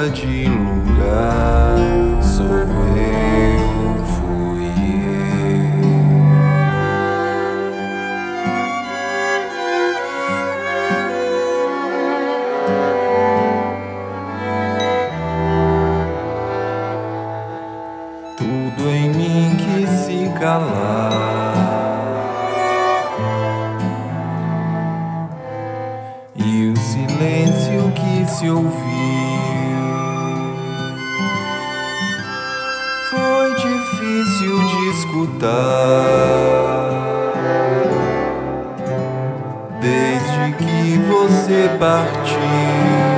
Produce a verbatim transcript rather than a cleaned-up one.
muda de lugar. Sou eu, fui eu. Tudo em mim que se calar, e o silêncio que se ouviu. Foi difícil de escutar, desde que você partiu.